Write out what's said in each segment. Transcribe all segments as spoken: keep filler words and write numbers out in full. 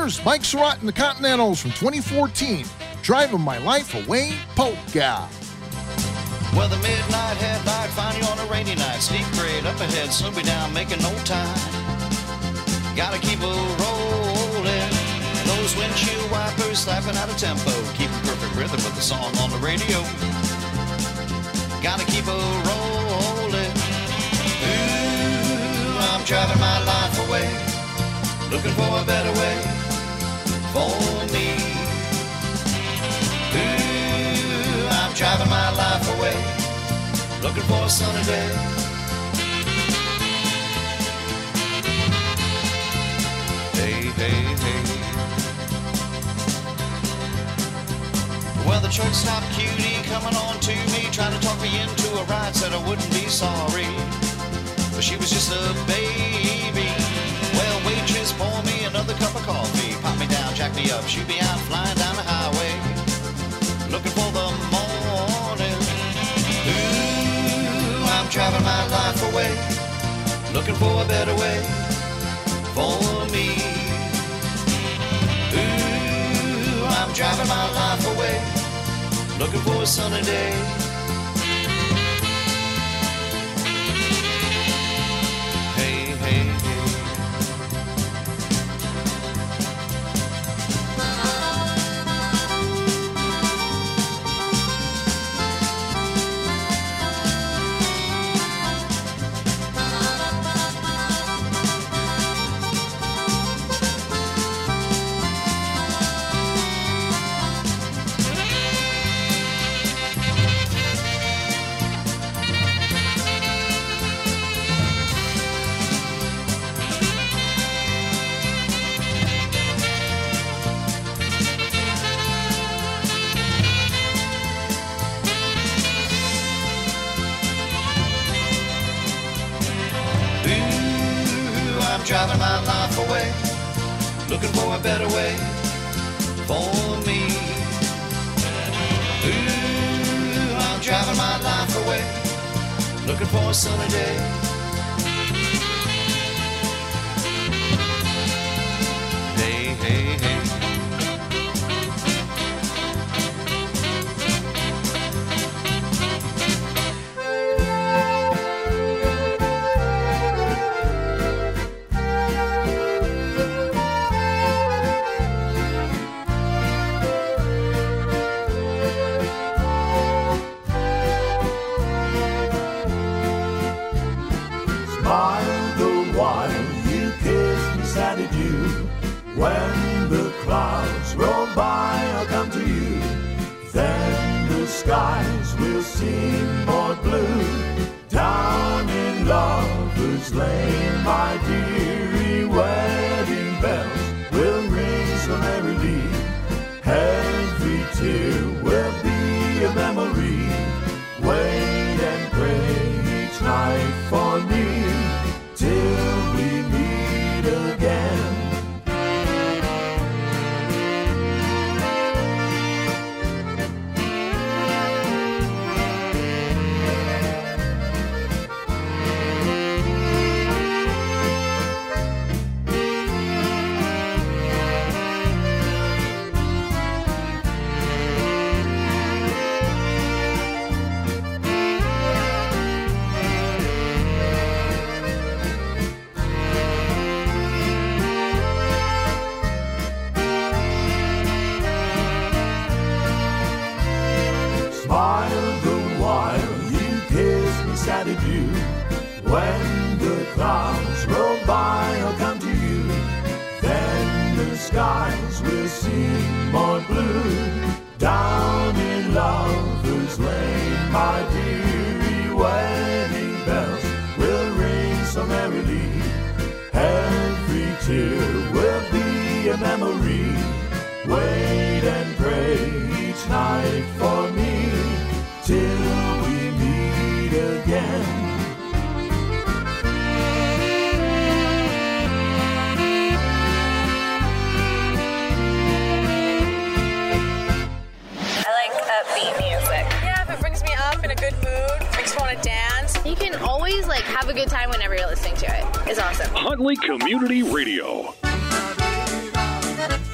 Here's Mike Surratt and the Continentals from twenty fourteen, Driving My Life Away Polka. Well, the midnight headlight find you on a rainy night. Steep grade up ahead, slow me down, making no time. Gotta keep a rolling. Those windshield wipers slapping out of tempo. Keeping perfect rhythm with the song on the radio. Gotta keep a rolling. Ooh, I'm driving my life away, looking for a better way for me. Ooh, I'm driving my life away, looking for a sunny day. Hey, hey, hey. Well, the truck stopped cutie coming on to me, trying to talk me into a ride, said I wouldn't be sorry, but she was just a baby. Well, waitress, pour me another cup of coffee, pop me down, jack me up, shoot me out, flying down the highway, looking for the morning. Ooh, I'm driving my life away, looking for a better way for me. Ooh, I'm driving my life away, looking for a sunny day. Hey, hey, hey. Driving my life away, looking for a better way for me. Ooh, I'm driving my life away, looking for a sunny day. Hey, hey, hey. When the clouds roll by, I'll come to you. Then the skies will seem more blue. Down in Lover's Lane, my dearie, wedding bells will ring so merrily. Every tear will be a memory. Wait and pray each night for me till we meet again. When the clouds roll by, I'll come to you. Then the skies will seem more blue. Down in Lover's Lane, my dearie, wedding bells will ring so merrily. Every tear will be a memory. Wait and pray each night for me till we meet again. Upbeat music. Yeah, if it brings me up in a good mood, makes me want to dance. You can always like have a good time whenever you're listening to it. It's awesome. Huntley Community Radio.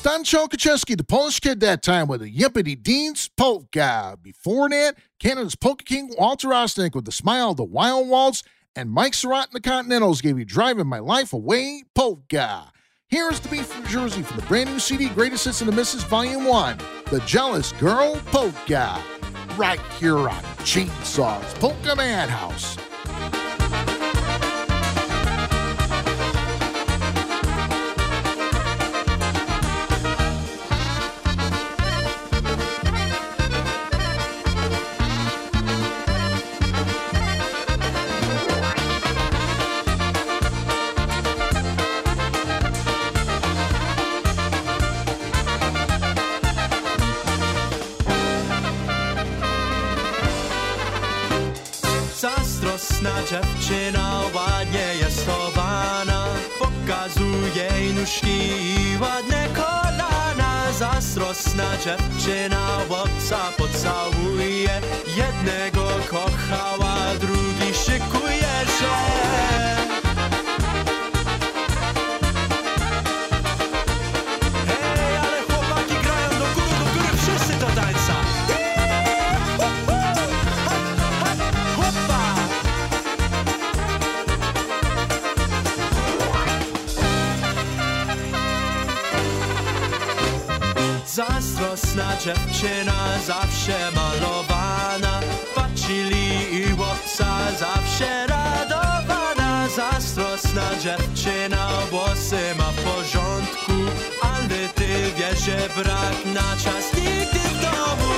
Don Chalkacheski, the Polish Kid, that time with a Yippity Dean's Polka. Before that, Canada's Polka King Walter Osnick with the Smile of the Wild Waltz, and Mike Surratt and the Continentals gave you Driving My Life Away Polka. Here's the beat from Jersey from the brand new C D Greatest Hits and the Misses Volume one, The Jealous Girl Polka, right here on Chainsaw's Polka Madhouse. Zazdrosna dziewczyna ładnie jest chowana, pokazuje jej nóżki i ładne kolana. Zazdrosna dziewczyna chłopca pocałuje, jednego kochała, drugi szykuje się. Hej, ale chłopaki grają do góry, do góry, wszyscy do tańca. Zazdrosna dziewczyna zawsze malowana, patrzyli i chłopca zawsze radowana. Zazdrosna dziewczyna włosy ma w porządku, ale ty wiesz, że brak na czas nigdy w domu.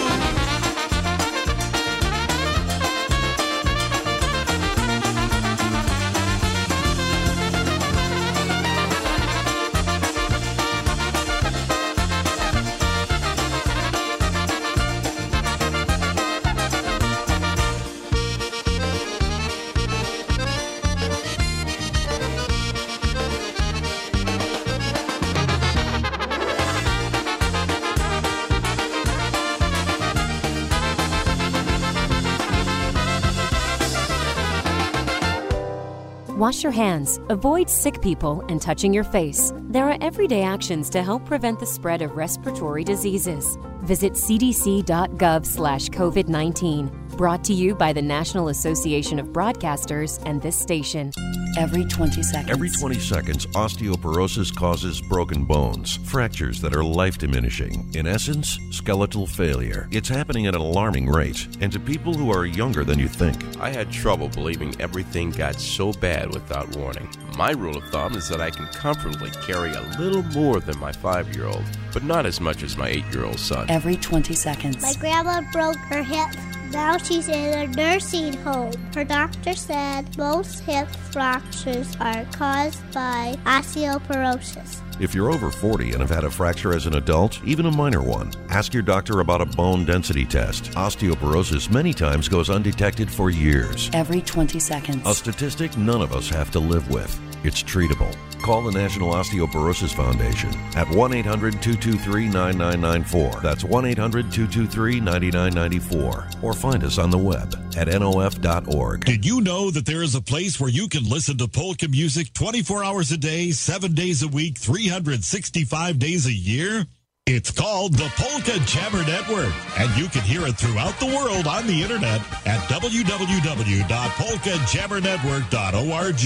Wash your hands, avoid sick people, and touching your face. There are everyday actions to help prevent the spread of respiratory diseases. Visit c d c dot gov slash covid nineteen. Brought to you by the National Association of Broadcasters and this station. Every twenty seconds. Every twenty seconds, osteoporosis causes broken bones, fractures that are life-diminishing. In essence, skeletal failure. It's happening at an alarming rate, and to people who are younger than you think. I had trouble believing everything got so bad without warning. My rule of thumb is that I can comfortably carry a little more than my five-year-old, but not as much as my eight-year-old son. Every twenty seconds. My grandma broke her hip. Now she's in a nursing home. Her doctor said most hip fractures are caused by osteoporosis. If you're over forty and have had a fracture as an adult, even a minor one, ask your doctor about a bone density test. Osteoporosis many times goes undetected for years. Every twenty seconds. A statistic none of us have to live with. It's treatable. Call the National Osteoporosis Foundation at one eight hundred two two three nine nine nine four. That's one eight hundred two two three nine nine nine four. Or find us on the web at N O F dot org. Did you know that there is a place where you can listen to polka music twenty-four hours a day, seven days a week, three hundred sixty-five days a year? It's called the Polka Jammer Network, and you can hear it throughout the world on the internet at w w w dot polka jammer network dot org.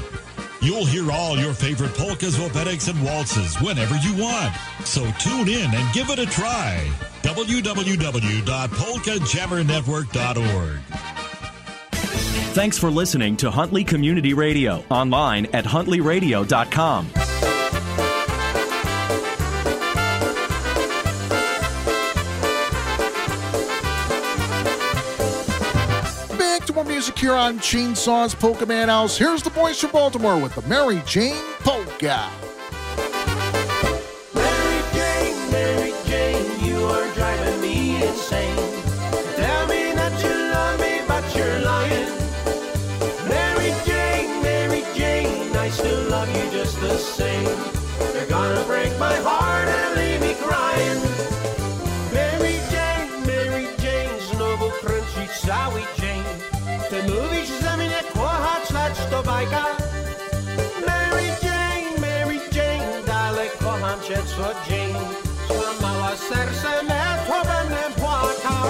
You'll hear all your favorite polkas, opetics, and waltzes whenever you want. So tune in and give it a try. w w w dot polka jammer network dot org. Thanks for listening to Huntley Community Radio, online at huntley radio dot com. More music here on Chainsaw's Polka Madhouse. Here's the boys from Baltimore with the Mary Jane Polka. Mary Jane, Mary Jane, you are driving me insane. Tell me that you love me, but you're lying. Mary Jane, Mary Jane, I still love you just the same. You're gonna break my heart and leave me crying. Mary Jane, Mary Jane, znowu kręcić cały dzień. Ty mówisz, że mnie kochać, lecz to bajka. Mary Jane, Mary Jane, dalej kocham cię. cię co dzień. Złamała serce me, to będę płakał.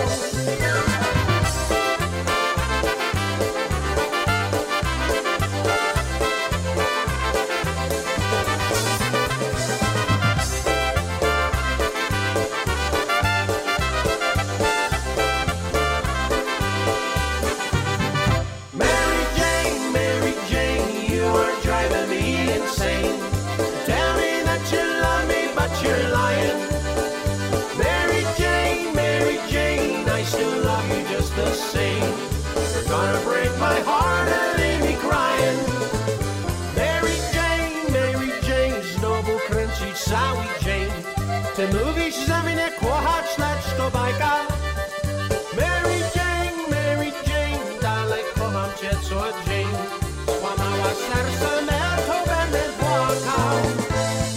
You're lying. Mary Jane, Mary Jane, I still love you just the same. You're gonna break my heart and leave me crying. Mary Jane, Mary Jane, znowu kręcić cały dzień. Ty mówisz, że mnie kochasz, lecz to bajka. Mary Jane, Mary Jane, dalej kocham cię co dzień. Złamała serce me, to będę płakał.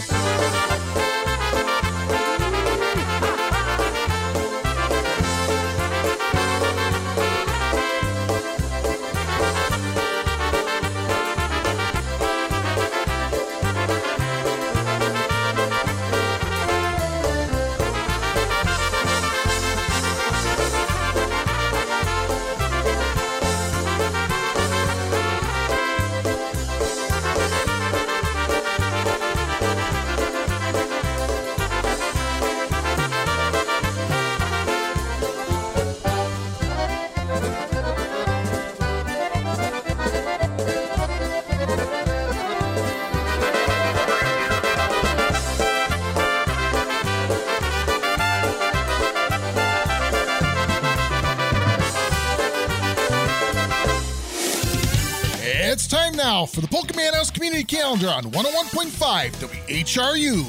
It's time now for the Polka Man House Community Calendar on one oh one point five W H R U.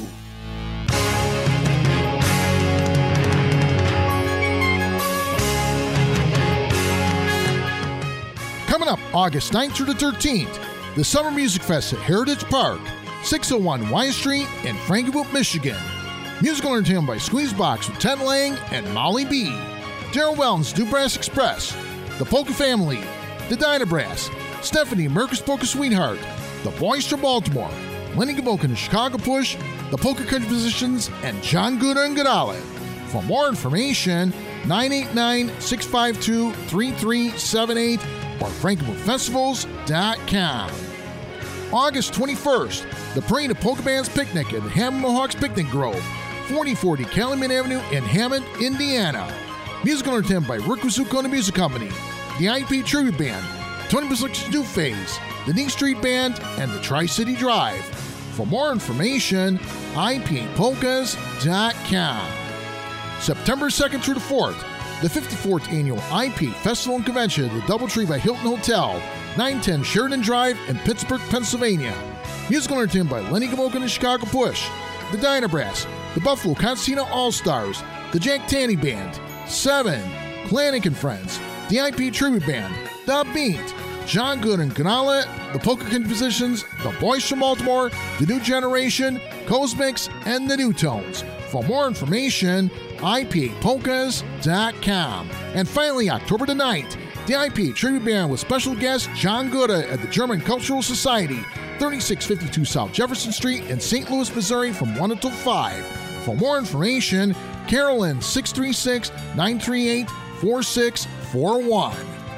Coming up August ninth through the thirteenth, the Summer Music Fest at Heritage Park, six oh one Y Street in Frankenmuth, Michigan. Musical entertainment by Squeezebox with Ted Lang and Molly B. Daryl Wellens, New Brass Express, the Polka Family, the Dynabrass, Stephanie, Mercus Polka Sweetheart, the Boys from Baltimore, Lenny Gavoka and Chicago Push, the Polka Country Musicians, and John Guda and Godala. For more information, nine eight nine, six five two, three three seven eight or frankenmuth festivals dot com. August twenty-first, the Parade of Polka Bands Picnic at the Hammond Mohawks Picnic Grove, forty forty Calumet Avenue in Hammond, Indiana. Musical entertainment by Rick Wazuko and the Music Company, the I P Tribute Band, Tony Basil's New Phase, the D Street Band, and the Tri-City Drive. For more information, I P A polkas dot com. September second through the fourth, the fifty-fourth Annual I P A Festival and Convention at the Doubletree by Hilton Hotel, nine ten Sheridan Drive in Pittsburgh, Pennsylvania. Musical entertainment by Lenny Gavoka and the Chicago Push, the Dynabrass, the Buffalo Concertina All-Stars, the Jack Tanny Band, Seven, Klanik and Friends, the I P A Tribute Band, The Beat, John Good and Ganala, the Polka Compositions, the Boys from Baltimore, the New Generation, Cosmix, and the New Tones. For more information, I P A polkas dot com. And finally, October the ninth, the I P A Tribute Band with special guest John Guda at the German Cultural Society, thirty-six fifty-two South Jefferson Street in Saint Louis, Missouri from one until five. For more information, Carolyn six three six, nine three eight, four six four one.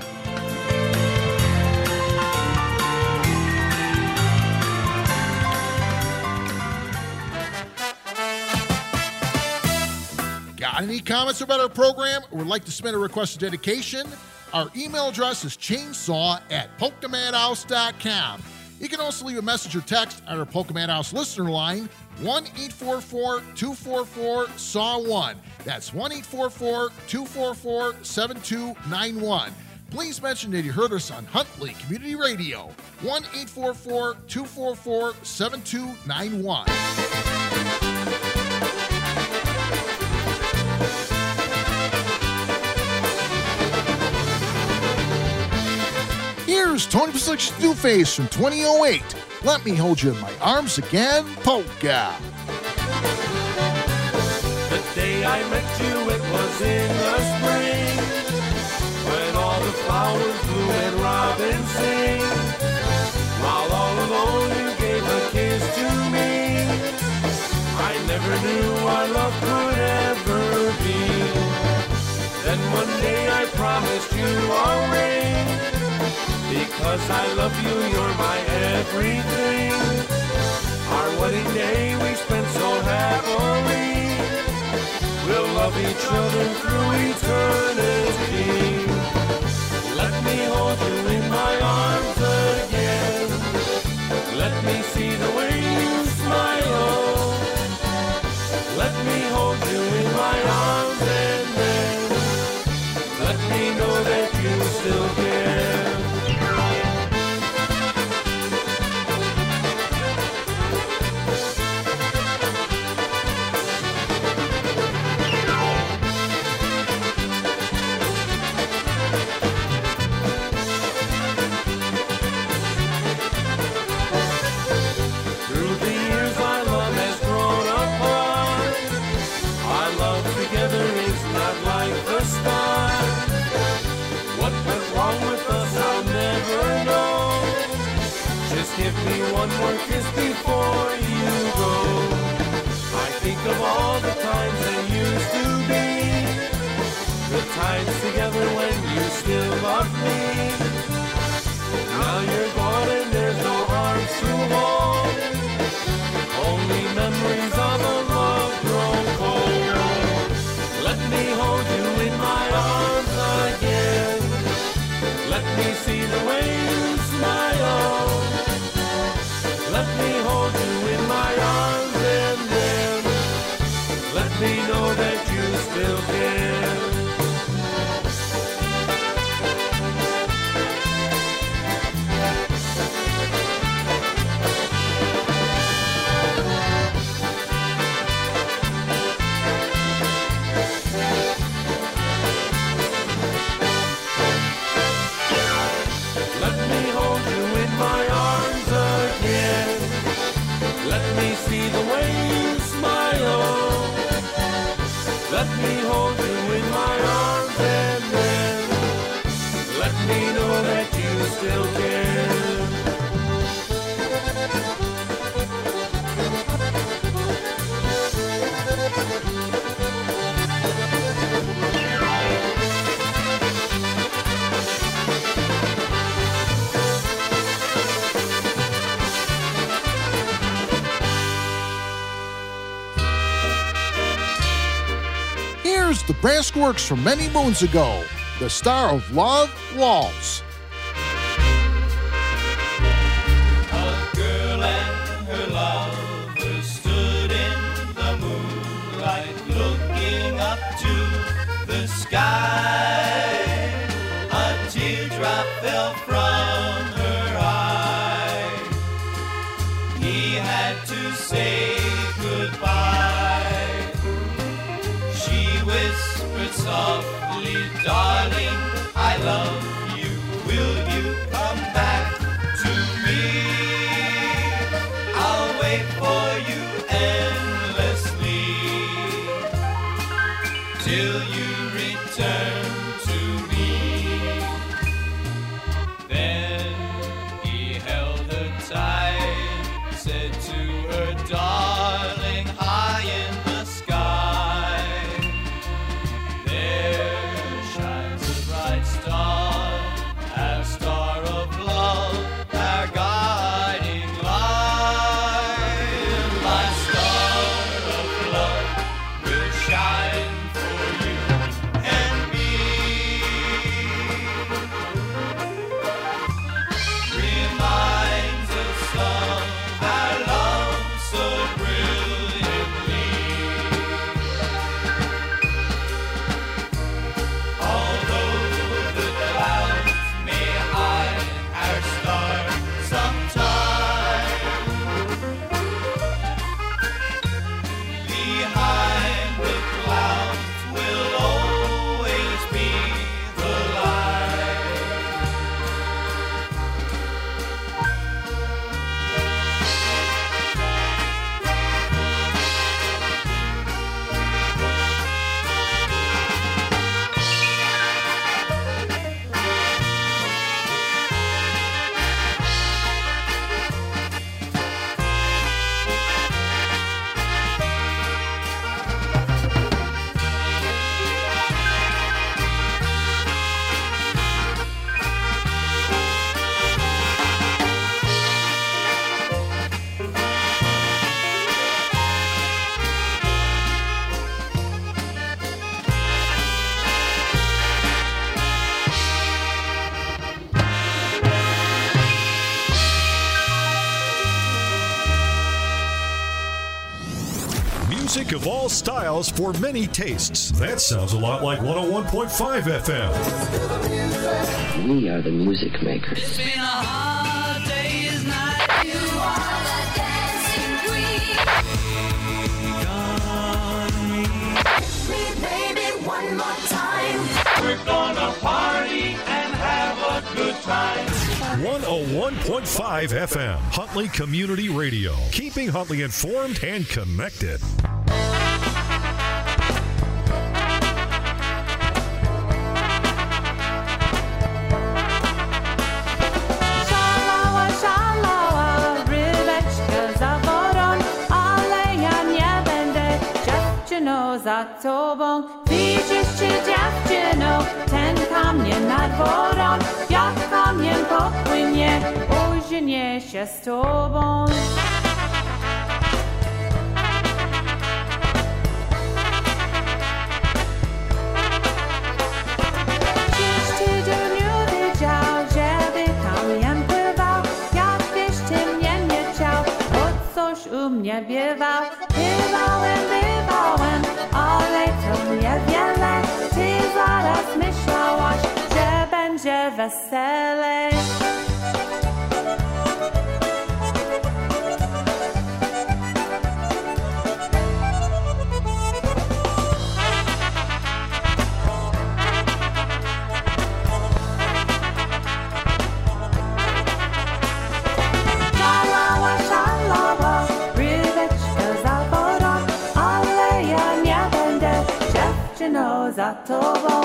Got any comments about our program or would like to submit a request of dedication? Our email address is chainsaw at polka man house dot com. You can also leave a message or text on our Polka Man House listener line, one eight four four, two four four, S A W one. That's one eight four four, two four four, seven two nine one. Please mention that you heard us on Huntley Community Radio, one eight four four, two four four, seven two nine one. Here's Tony Basil's New Phase from twenty oh eight. Let Me Hold You in My Arms Again, polka. The day I met you, it was in the spring, when all the flowers bloom and robins sing. While all alone you gave a kiss to me. I never 'cause I love you, you're my everything. Our wedding day we spent so happily. We'll love each other through eternity. Let me hold you in my arms again. Let me see the way you smile. Let me hold you in my arms and then let me know that you still care. Give me one more kiss before you go. I think of all the times that used to be, the times together when you still loved me. Now you're gone and there's no arms to hold, only memories of a love grown cold. Let me hold you in my arms again. Let me see the way you smile. Let me hold you in my arms and then let me know that you still care. Let me hold you in my arms again. Let me see the way you smile. Let me hold you in my arms and then let me know that you still care. Here's the Brass Works from many moons ago, the star of Love Waltz. A girl and her lover stood in the moonlight, looking up to the sky. A teardrop fell from her eye. He had to say goodbye. She whispered softly, darling, I love you. Will you come back to me? I'll wait for you endlessly till you return to me. Then he held her tight, said to her, darling, high in the sky there shines a bright star, a star of love, our guiding light. My star of love will shine for you and me. Reminds us of our love so Music of all styles for many tastes. That sounds a lot like one oh one point five F M. We are the music makers. It's been a hard day's night. You are the dancing queen. Baby, one more time. We're gonna party and have a good time. one oh one point five F M, Huntley Community Radio, keeping Huntley informed and connected. Szalała, szalała, rybeczka za wodą, ale ja nie będę dziewczyną za tobą. Widzisz czy dziewczyno, ten kamień nad wodą, jak kamień popłynie, ożenię się z tobą. Czyż ty to nie wiedział, żeby kamień pływał, jak byś ty mnie nie chciał, bo coś u mnie bywał. Bywałem, bywałem, ale to niewiele, ty zaraz myślałaś, że będzie weselej. Szalała, szalała, rybeczka za wodą, ale ja nie będę dziewczyną za tobą.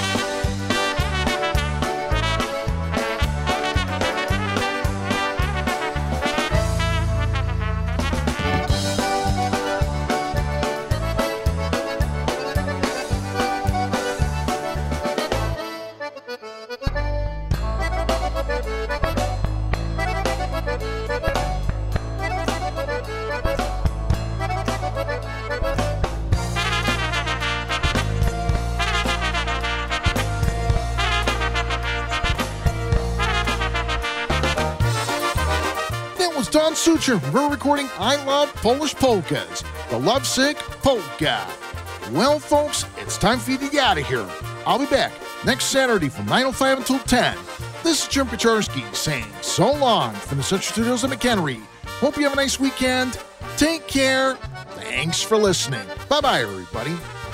Don Sucher, we're recording I Love Polish Polkas, the Lovesick Polka. Well, folks, it's time for you to get out of here. I'll be back next Saturday from nine oh five until ten. This is Jim Kaczarski saying so long from the Central Studios in McHenry. Hope you have a nice weekend. Take care. Thanks for listening. Bye-bye, everybody.